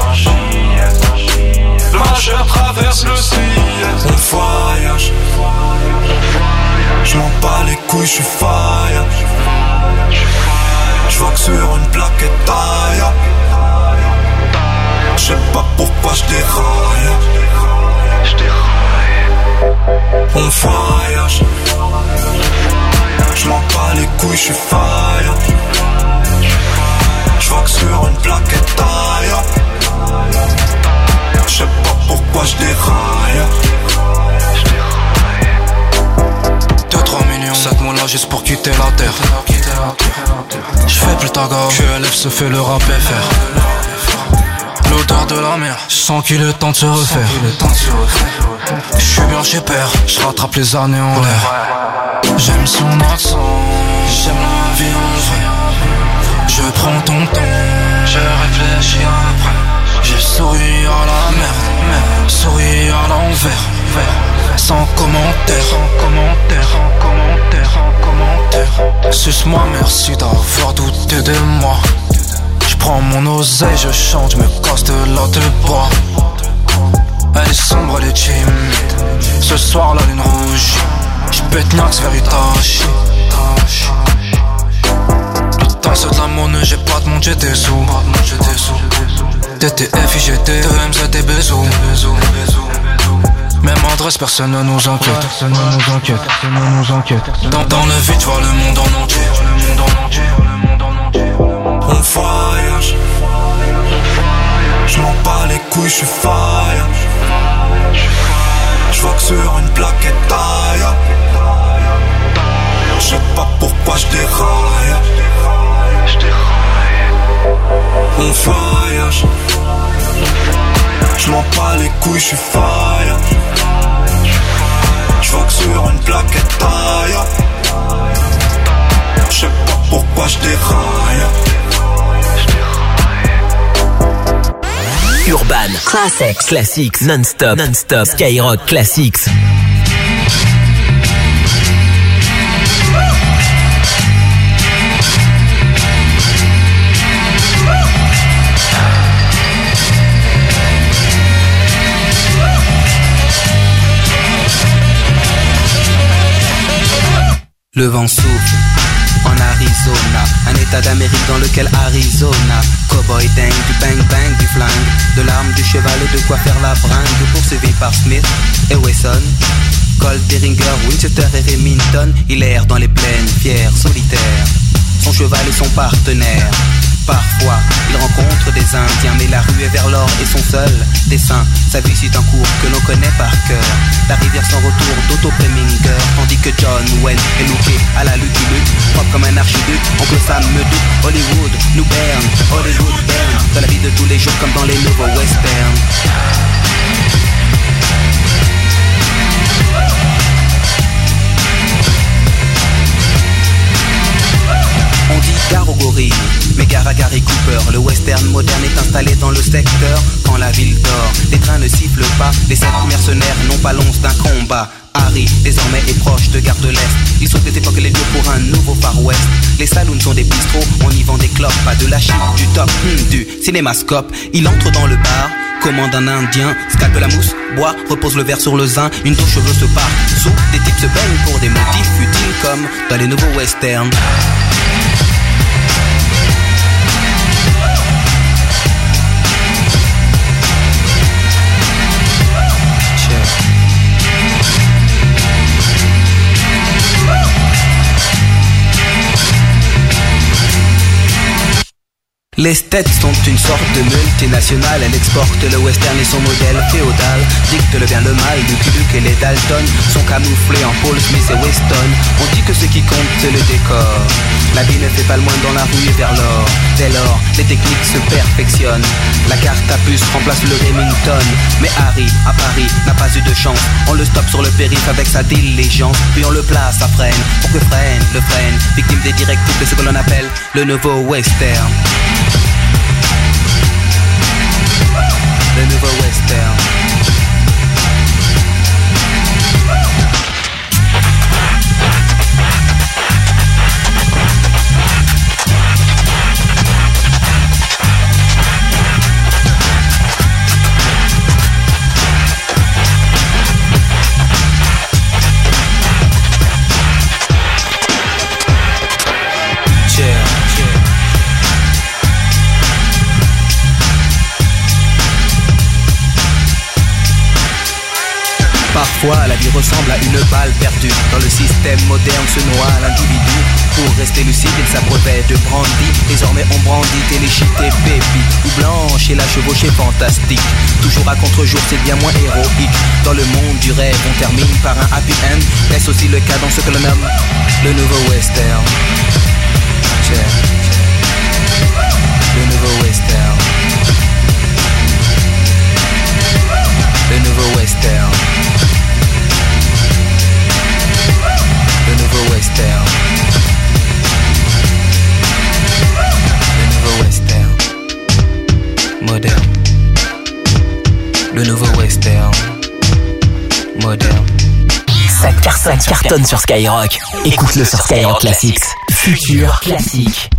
Le majeur traverse le ciel. On voyage, je m'en bats les couilles, je suis fire. Je vois que sur une plaquette taille. Je sais pas pourquoi je déraille. On voyage. J'm'en bats les couilles, j'suis fire. J'voque sur une plaquette taille. J'sais pas pourquoi j'déraille. 2-3 millions, 7 mois là juste pour quitter la terre. J'fais plus ta gare, QLF se fait le rap FR. L'odeur de la mer, j'sens qu'il est temps de se refaire. J'suis bien chez père, j'rattrape les années en l'air. J'aime son accent, j'aime la vie en vrai. Je prends ton temps, je réfléchis après. J'ai souri à la merde, souri à l'envers. Sans commentaire, Suce-moi, merci d'avoir douté de moi. J'prends mon oseille, je chante, j'me casse de la de bois. Elle est sombre, elle est timide. Ce soir la lune rouge. J'pète Nax vers Itachi. Putain c'est de la monnaie, j'ai pas de monde, j'ai des sous. TTF, IGT, EMZ, des bisous. Même adresse, personne ne nous enquête. Dans le vide, vois le monde en entier. On voyage. J'm'en bats les couilles, j'suis fire. J'voque sur une plaquette taille. J'sais pas pourquoi j'déraille. On voyage. J'm'en bats les couilles, j'suis fire. J'voque sur une plaquette taille. J'sais pas pourquoi j'déraille. Urban Classics non-stop Skyrock Classics. Le vent souffle en Arizona, un état d'Amérique dans lequel Arizona. Cowboy dingue, du bang bang, du flingue, de l'arme, du cheval et de quoi faire la bringue. Poursuivi par Smith et Wesson, Colt, Derringer, Winchester et Remington. Il erre dans les plaines, fier, solitaire, son cheval et son partenaire. Parfois, il rencontre des Indiens, mais la rue est vers l'or et son seul dessin. Sa vie suit un cours que l'on connaît par cœur. La rivière sans retour d'Otto Preminger, tandis que John Wayne est looké à la Lucky Luke, propre comme un archiduc. Oncle Sam me doute, Hollywood nous berne, Hollywood berne. Dans la vie de tous les jours comme dans les nouveaux westerns. On dit gare aux gorilles, mais gare à Gary Cooper. Le western moderne est installé dans le secteur. Quand la ville dort, les trains ne sifflent pas. Les 7 mercenaires n'ont pas l'once d'un combat. Harry, désormais, est proche de Gare de l'Est. Ils sont des époques les lieux pour un nouveau Far West. Les saloons sont des bistrots, on y vend des clopes. Pas de la chip, du top, du cinémascope. Il entre dans le bar, commande un indien, scalpe la mousse, boit, repose le verre sur le zin. Une douche cheveux se part sous, des types se baignent pour des motifs utiles comme dans les nouveaux westerns. Les States sont une sorte de multinationale. Elle exporte le western et son modèle féodal. Dicte le bien le mal, Lucky Luke et les Dalton sont camouflés en Paul Smith et Weston. On dit que ce qui compte c'est le décor. La vie ne fait pas le moins dans la rue et vers l'or. Dès lors, les techniques se perfectionnent. La carte à puce remplace le Remington. Mais Harry, à Paris, n'a pas eu de chance. On le stoppe sur le périph' avec sa diligence. Puis on le place à freine, pour que freine, le freine. Victime des directives de ce que l'on appelle le nouveau western. Le nouveau western. Parfois la vie ressemble à une balle perdue. Dans le système moderne se noie l'individu. Pour rester lucide il s'abreuvait de brandy. Désormais on brandit téléchité baby. Ou blanche et la chevauchée fantastique. Toujours à contre-jour c'est bien moins héroïque. Dans le monde du rêve on termine par un happy end. Est-ce aussi le cas dans ce que l'on nomme le nouveau western? Le nouveau western. Le nouveau western. Le nouveau western. Le nouveau western. Moderne. Le nouveau western. Moderne. Ça cartonne sur Skyrock. Écoute-le sur Skyrock Classics. Futur classique.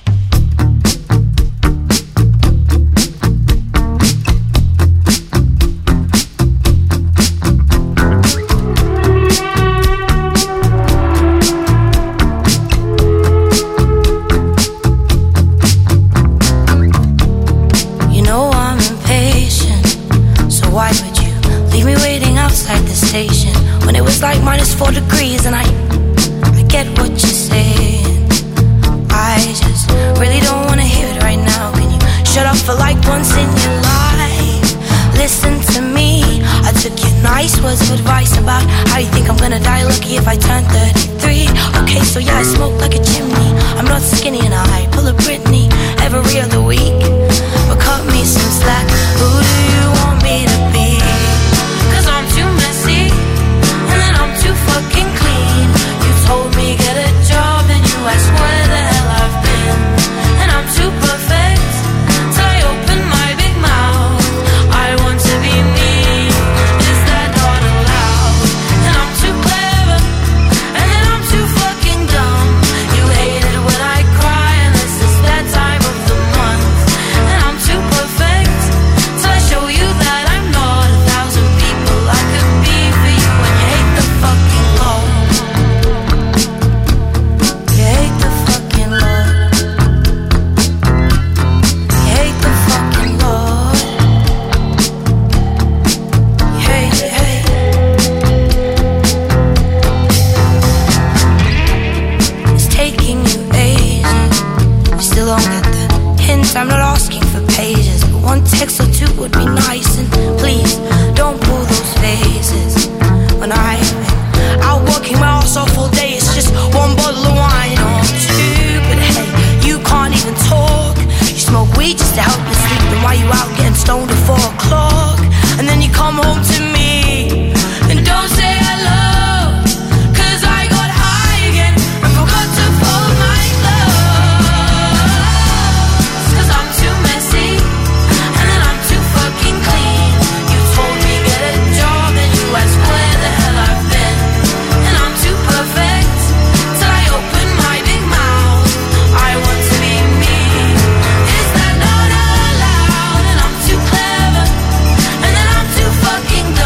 Like -4 degrees and I get what you're saying. I just really don't wanna hear it right now. Can you shut up for like once in your life? Listen to me. I took your nice words of advice about how you think I'm gonna die lucky if I turn 33. Okay, so yeah, I smoke like a chimney. I'm not skinny and I pull a Britney every other week. But cut me some slack. Who do you want me to be? 'Cause I'm too messy. Fucking clean. You told me get a job, then you asked where the hell I've been. And I'm too perfect till I open my big mouth. I want to be me. Is that not allowed? And I'm too clever, and then I'm too fucking dumb. You hate it when I cry, and this is that time of the month. And I'm too perfect till I show you that I'm not 1,000 people I could be for you. And you hate the fucking Lord. You hate the fucking Lord. You hate the fucking Lord. You hate it, hate it. It's taking you ages. You still don't get the hint. I'm not asking for pages, but one text or two would be nice. And please don't pull those phases when I'm out working my ass off all day. It's just one bottle of wine or two. But hey, you can't even talk. You smoke weed just to help you sleep. And while you out getting stoned at 4 o'clock, and then you come home to me and don't say hello. 'Cause I got high again and forgot to fold my clothes. 'Cause I'm too messy and then I'm too fucking clean. You told me get a job and you asked where the hell I've been. And I'm too perfect till I open my big mouth. I want to be me. Is that not allowed? And I'm too clever, and then I'm too fucking dumb.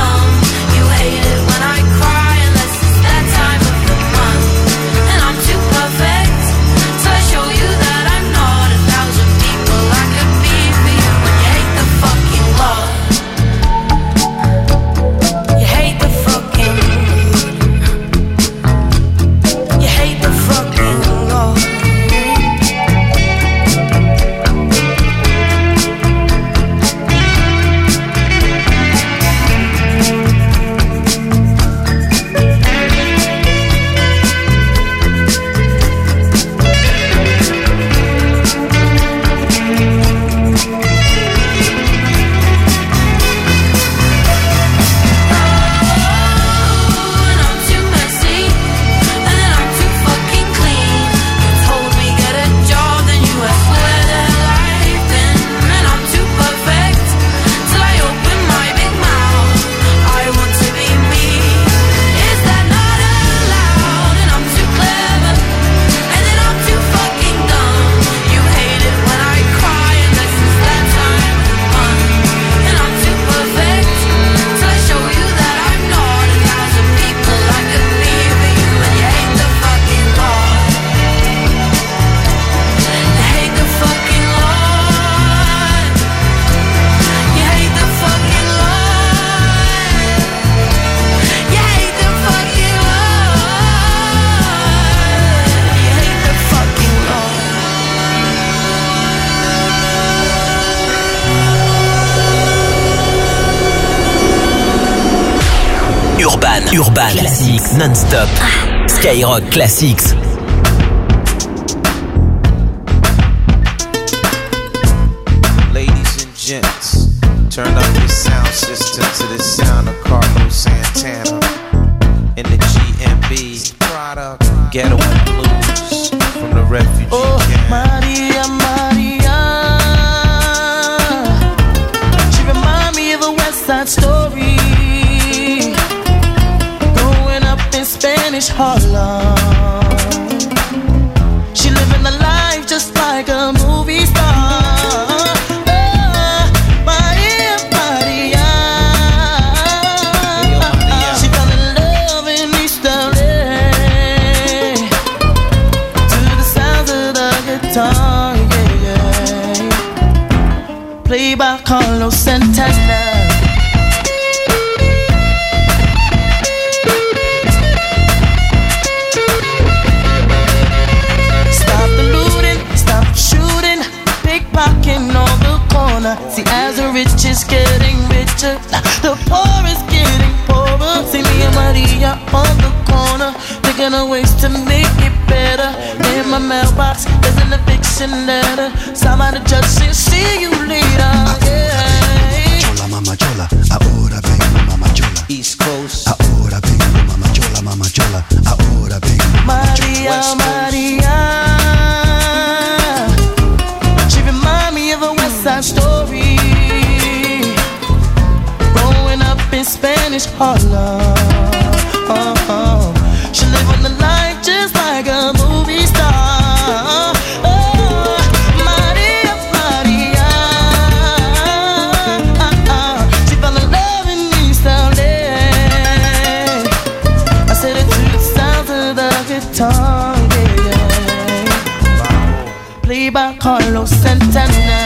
Urban Classics non-stop. Skyrock Classics. Ladies and gents, turn up your sound system to the sound of Carlos Santana in the GMB product Ghetto and Blues from the refugee camp. Maria, Maria, she remind me of a West Side Story. Growing up in Spanish Harlem, she living a life just like a movie star. Played by Carlos Santana. Stop the looting, stop the shooting, pickpocketing on the corner. See, as the rich is getting richer, the poor is getting poorer. See me and Maria on the corner, thinking of ways to make it better. In my mailbox, there's an eviction letter. Somebody judge says, see you later. Chola, mama chola, ahora vengo, mama chola. East Coast. Ahora vengo, mama chola, ahora vengo, mama chola. Maria, Maria, she remind me of a West Side Story. Growing up in Spanish Harlem, she living the life just like a movie star. Maria, Maria, she fell in love in East LA. I said it to the sounds of the guitar, yeah. Played by Carlos Santana.